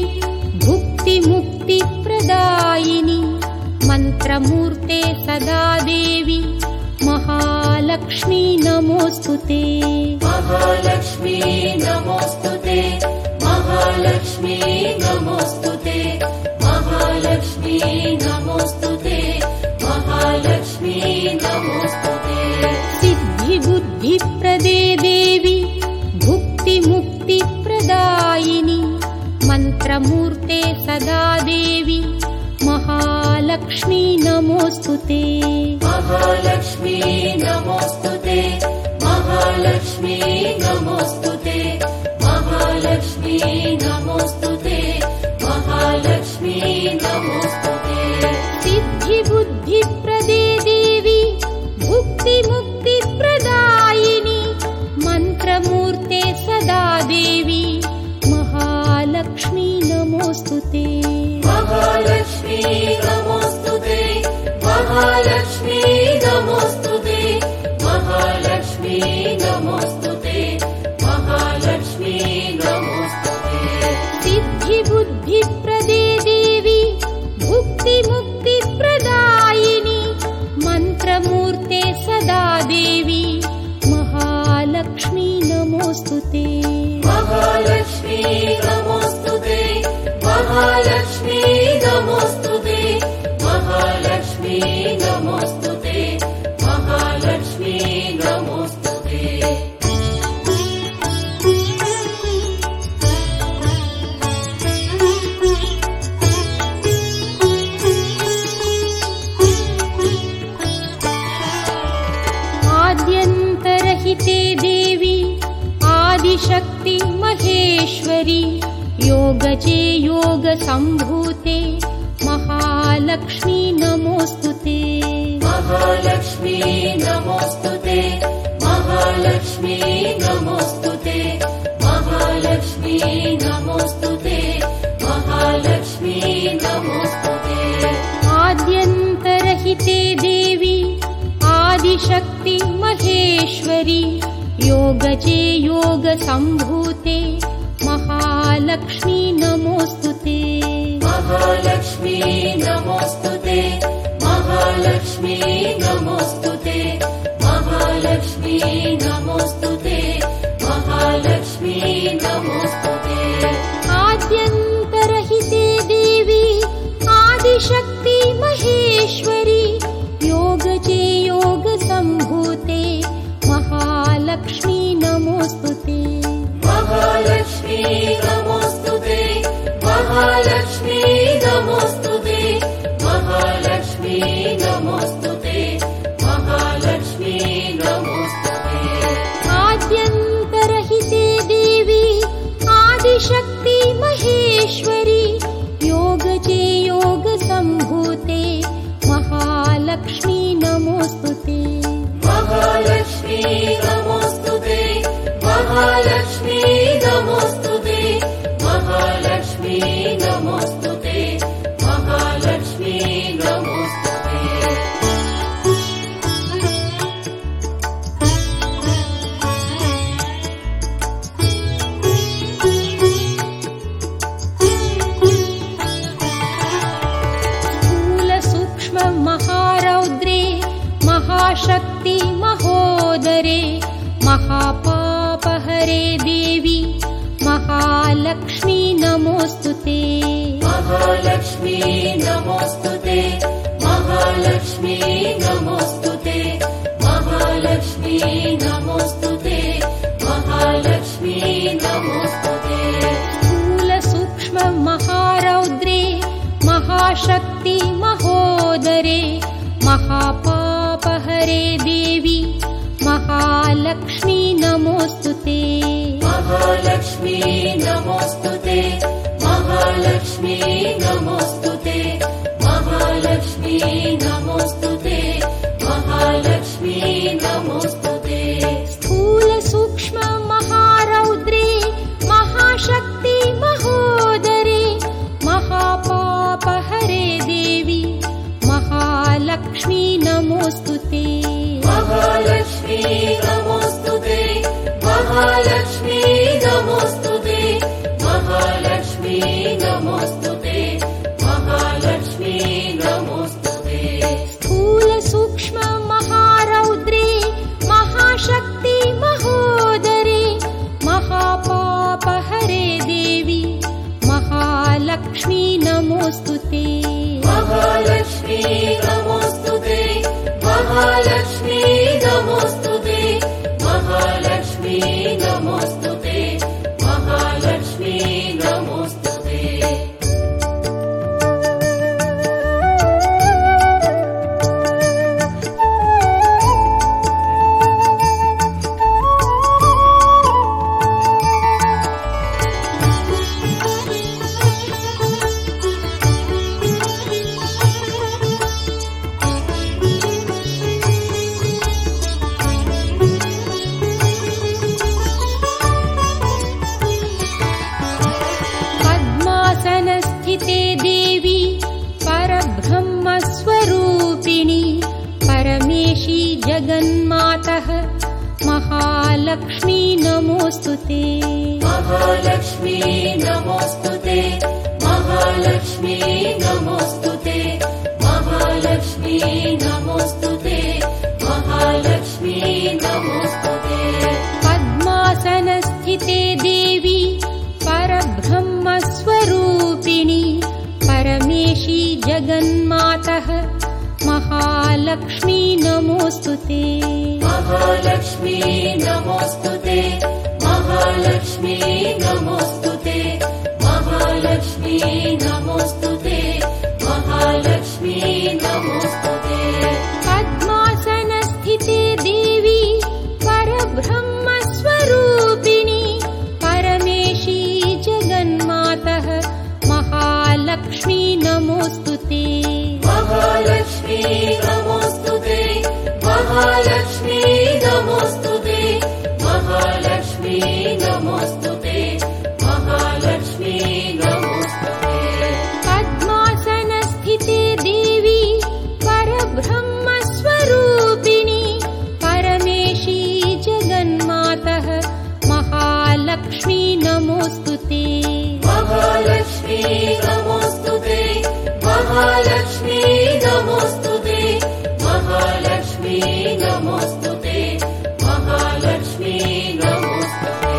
भुक्तिमुक्तिप्रदायिनि मन्त्रमूर्ते सदा देवी महालक्ष्मी नमोऽस्तुते महालक्ष्मी नमोऽस्तुते महालक्ष्मी नमोऽस्तुते महालक्ष्मी नमोऽस्तुते महालक्ष्मी नमोऽस्तुते सिद्धिबुद्धिप्रदे देवी भुक्तिमुक्तिप्रदायिनि मन्त्रमूर्ते सदा देवी महालक्ष्मी नमोऽस्तुते महालक्ष्मी नमोऽस्तुते महालक्ष्मी नमोऽस्तुते महालक्ष्मी नमोऽस्तुते महालक्ष्मी नमोऽस्तुते सिद्धिबुद्धिप्रदे देवी भुक्तिमुक्तिप्रदायिनि मन्त्रमूर्ते सदा देवी महालक्ष्मी नमोऽस्तुते महालक्ष्मी नमोऽस्तुते महालक्ष्मी नमोऽस्तुते महालक्ष्मी नमोऽस्तुते महालक्ष्मी नमोऽस्तुते सिद्धिबुद्धिप्रदे देवी भुक्तिमुक्तिप्रदायिनि मन्त्रमूर्ते सदा देवी महालक्ष्मी नमोऽस्तुते महालक्ष्मी नमोऽस्तुते महालक्ष्मी नमोऽस्तुते महालक्ष्मी नमोऽस्तुते महालक्ष्मी नमोऽस्तुते आद्यन्तरहिते देवी आदिशक्ति महेश्वरी योगजे योगसम्भूते महालक्ष्मी नमोऽस्तुते महालक्ष्मी नमोऽस्तुते महालक्ष्मी नमोऽस्तुते महालक्ष्मी नमोऽस्तुते महालक्ष्मी नमोऽस्तुते आद्यन्तरहिते देवी आदिशक्ति महेश्वरी योगजे योगसम्भूते महालक्ष्मी नमोऽस्तुते महालक्ष्मी नमोऽस्तुते महालक्ष्मी नमोऽस्तुते महालक्ष्मी नमोऽस्तुते महालक्ष्मी नमोऽस्तुते आद्यन्तरहिते देवी आदिशक्ति महेश्वरी योगजे योगसम्भूते महालक्ष्मी नमोऽस्तुते महालक्ष्मी नमोऽस्तुते महालक्ष्मी नमोऽस्तुते महालक्ष्मी नमोऽस्तुते महालक्ष्मी नमोऽस्तुते आद्यन्तरहिते देवी आदिशक्ति महेश्वरी योगजे योगसम्भूते महालक्ष्मी नमोऽस्तुते महालक्ष्मी नमोऽस्तुते महालक्ष्मी नमोऽस्तुते महालक्ष्मी नमोऽस्तुते महालक्ष्मी नमोऽस्तुते महारौद्रे महाशक्ति महोदरे महापापहरे देवी महालक्ष्मी नमोऽस्तुते महालक्ष्मी नमोऽस्तुते महालक्ष्मी नमोऽस्तुते महालक्ष्मी नमोऽस्तुते महालक्ष्मी नमोऽस्तुते स्थूलसूक्ष्म महारौद्रे महाशक्ति महोदरे महापापहरे देवी महालक्ष्मी नमोऽस्तुते महालक्ष्मी नमोऽस्तुते महालक्ष्मी नमोऽस्तुते महालक्ष्मी नमोऽस्तुते महालक्ष्मी नमोस्तुते स्थूलसूक्ष्म महारौद्रे महाशक्ति महोदरे महापापहरे देवी महालक्ष्मी नमोस्तुते महालक्ष्मी नमोस्तुते महालक्ष्मी नमोस्तुते महालक्ष्मी नमोस्तुते महालक्ष्मी नमोस्तुते स्थूलसूक्ष्म महारौद्रे महाशक्ति महोदरे महापापहरे देवी महालक्ष्मी नमोस्तुते महालक्ष्मी नमोस्तुते महालक्ष्मी नमोस्तुते महालक्ष्मी नमोस्तुते महालक्ष्मी नमोस्तुते पद्मासनस्थिते देवी परब्रह्मस्वरूपिणी परमेशी जगन्मातः महालक्ष्मी नमोस्तुते महालक्ष्मी नमोस्तुते महालक्ष्मी नमोस्तुते महालक्ष्मी नमोस्तुते महालक्ष्मी नमोस्तुते पद्मासनस्थिते देवी परब्रह्मस्वरूपिणी परमेशी जगन्मातः महालक्ष्मी नमोस्तुते महालक्ष्मी नमोस्तुते महालक्ष्मी नमोस्तुते महालक्ष्मी नमोस्तुते महालक्ष्मी नमोस्तुते पद्मासनस्थिते देवी परब्रह्मस्वरूपिणी परमेशी जगन्मातः महालक्ष्मी नमोस्तुते महालक्ष्मी नमोस्तुते महालक्ष्मी नमोस्तुते महालक्ष्मी नमोस्तुते महालक्ष्मी नमोस्तुते पद्मासनस्थिते देवी परब्रह्मस्वरूपिणी परमेशी जगन्मातः महालक्ष्मी नमोस्तुते महालक्ष्मी नमोस्तुते महालक्ष्मी नमोस्तुते महालक्ष्मी नमोस्तुते महालक्ष्मी नमोस्तुते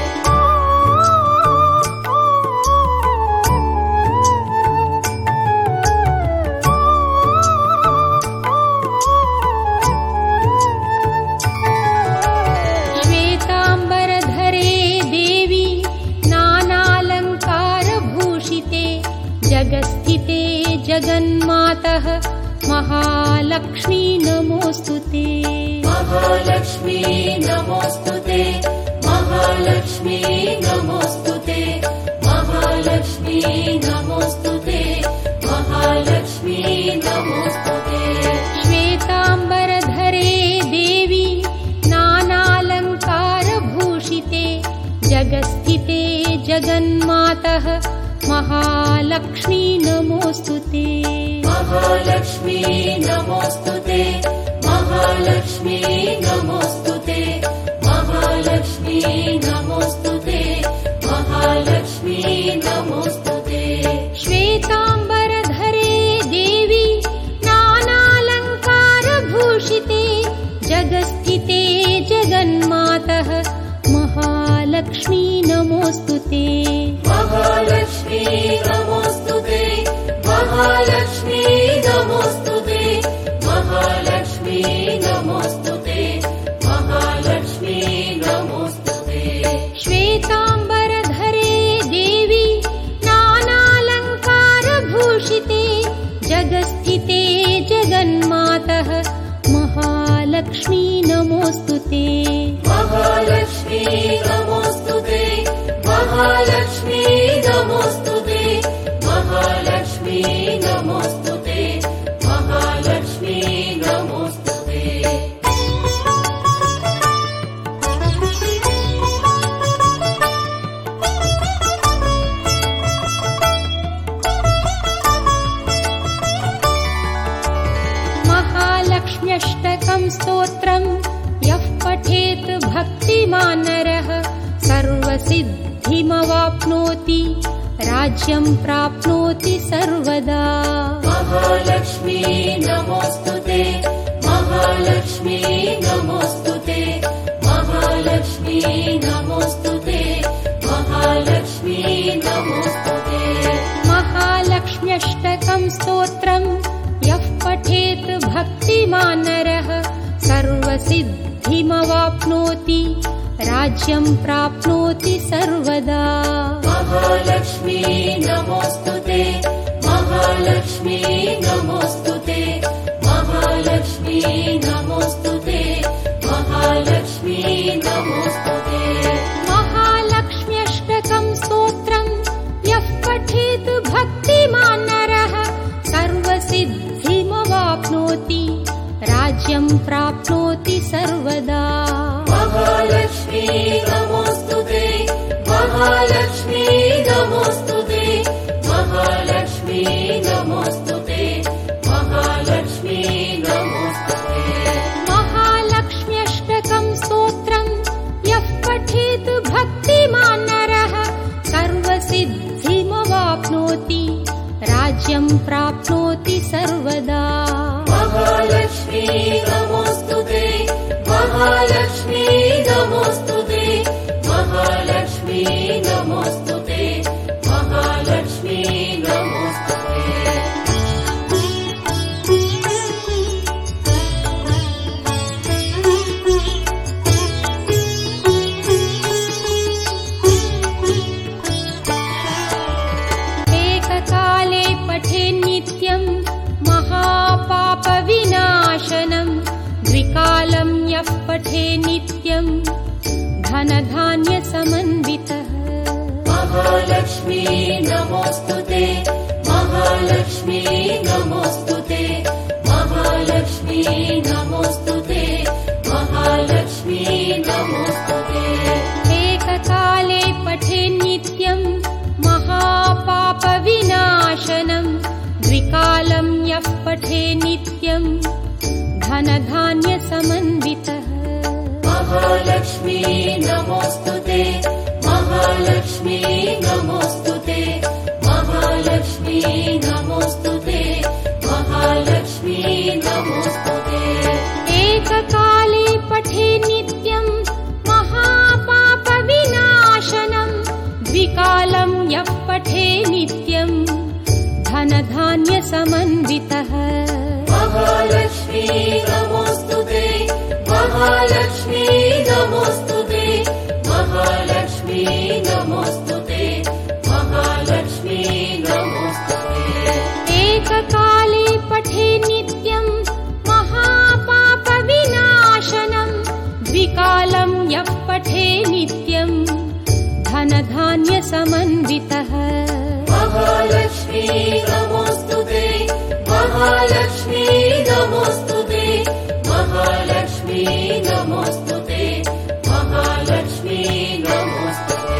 श्वेताम्बरधरे देवी नानालङ्कारभूषिते जगस्थिते जगन्मातः महालक्ष्मी नमोस्तुते महालक्ष्मी नमोस्तुते महालक्ष्मी नमोस्तुते महालक्ष्मी नमोस्तुते महालक्ष्मी नमोस्तुते श्वेताम्बरधरे देवी नानालङ्कारभूषिते जगस्थिते जगन्मातः महालक्ष्मी नमोस्तुते महालक्ष्मी नमोस्तुते महालक्ष्मी नमोस्तुते महालक्ष्मी नमोस्तुते महालक्ष्मी नमोस्तुते श्वेताम्बरधरे देवी नानालङ्कारभूषिते जगस्थिते जगन्मातः महालक्ष्मी नमोस्तुते महालक्ष्मी नमोस्तुते महालक्ष्मी नमोस्तुते महालक्ष्मी नमोस्तुते महालक्ष्मी नमोस्तुते श्वेताम्बरधरे देवी नानालङ्कारभूषिते जगस्थिते जगन्मातः महालक्ष्मी नमोस्तुते महालक्ष्मी नमोस्तुते महालक्ष्मी नमोस्तुते महालक्ष्मी नमोस्तुते महालक्ष्मी नमोस्तुते स्तोत्रम् यः पठेत् भक्तिमान् नरः सर्वसिद्धिमवाप्नोति राज्यं प्राप्नोति सर्वदा। महालक्ष्मी नमोस्तुते, महालक्ष्मी नमोस्तुते, महालक्ष्मी नमोस्तुते, महालक्ष्मी नमोस्तुते। महालक्ष्म्यष्टकं स्तोत्रम् यः पठेत् भक्तिमान् नरः सर्वसिद्धिमवाप्नोति राज्यं प्राप्नोति सर्वदा। महालक्ष्मी नमोस्तुते, महालक्ष्मी नमोस्तुते, महालक्ष्मी नमोस्तुते, महालक्ष्मी नमोस्तुते। महालक्ष्म्यष्टकं स्तोत्रम् यः पठेत् भक्तिमान् नरः सर्वसिद्धिमवाप्नोति राज्यं प्राप्नोति सर्वदा। महालक्ष्मी नमोस्तुते, महालक्ष्मी नमोस्तुते, महालक्ष्मी नमोस्तुते, महालक्ष्मी नमोस्तुते। महालक्ष्म्यष्टकं स्तोत्रम् यः पठेत् भक्तिमान् नरः सर्वसिद्धिमवाप्नोति राज्यं प्राप्नोति सर्वदा। महालक्ष्मी नमोस्तुते, महालक्ष्मी नमोस्तुते, महालक्ष्मी नमोस्तुते, महालक्ष्मी नमोस्तुते। एककाले पठेन्नित्यं महापापविनाशनं द्विकालं यः पठेन्नित्यं धनधान्यसमन्वितः। महालक्ष्मी नमोस्तुते, महालक्ष्मी नमोस्तुते, महालक्ष्मी नमोस्तुते, महालक्ष्मी नमोस्तुते। एककाले पठेन्नित्यं महापापविनाशनं द्विकालं यः पठेन्नित्यं धनधान्यसमन्वितः। महालक्ष्मी नमोस्तुते, महालक्ष्मी नमोस्तुते, महालक्ष्मी नमोस्तुते, महालक्ष्मी नमोस्तुते। एककाले पठेन्नित्यं महापापविनाशनं द्विकालं यः पठेन्नित्यं धनधान्यसमन्वितः। महालक्ष्मी नमोस्तुते, महालक्ष्मी नमोस्तुते, महालक्ष्मी नमोस्तुते, महालक्ष्मी नमोस्तुते। एककाले पठेन्नित्यं महापापविनाशनं द्विकालं यः पठेन्नित्यं धनधान्यसमन्वितः। महालक्ष्मी नमोस्तुते, महालक्ष्मी नमोस्तुते, महालक्ष्मी नमोस्तुते, महालक्ष्मी नमोस्तुते।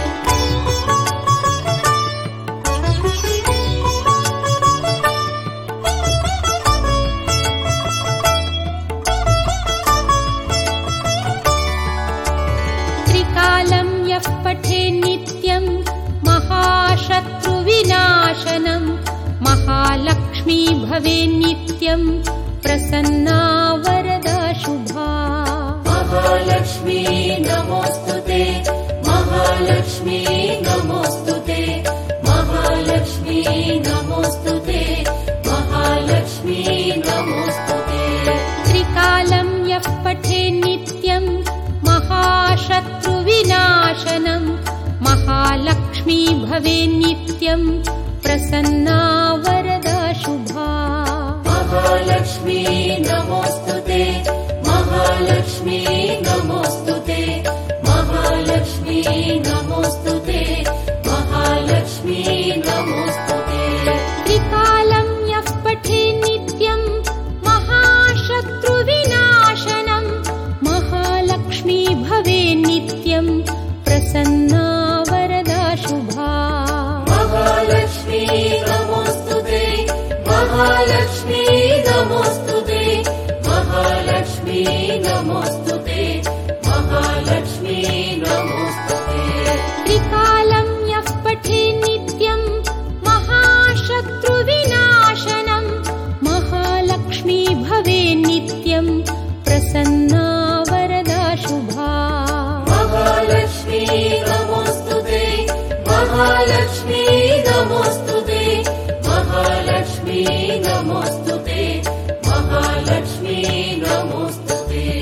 त्रिकालं यः पठेन्नित्यं महाशत्रुविनाशनं महालक्ष्मी भवेन्नित्यं प्रसन्ना वरदा शुभा। महालक्ष्मी नमोस्तुते, महालक्ष्मी नमोस्तुते, महालक्ष्मी नमोस्तुते, महालक्ष्मी नमोस्तुते। त्रिकालं यः पठेन्नित्यं महाशत्रुविनाशनं महालक्ष्मी भवेन्नित्यं प्रसन्ना वरदा शुभा। महालक्ष्मी नमोस्तुते, महालक्ष्मी नमोस्तुते, महालक्ष्मी नमोस्तुते, महालक्ष्मी नमोस्तुते। त्रिकालं यः पठेन्नित्यं महाशत्रुविनाशनं महालक्ष्मी भवेन्नित्यं प्रसन्ना वरदा शुभा। महालक्ष्मी नमोस्तुते, महालक्ष्मी नमोस्तुते, महालक्ष्मी नमोऽस्तुते महालक्ष्मी नमोऽस्तुते त्रिकालं यः पठेत् नित्यं महाशत्रुविनाशनं महालक्ष्मी भवेत् नित्यं प्रसन्ना वरदा शुभा महालक्ष्मी नमोऽस्तुते महालक्ष्मी नमोऽस्तुते महालक्ष्मी नमोऽस्तुते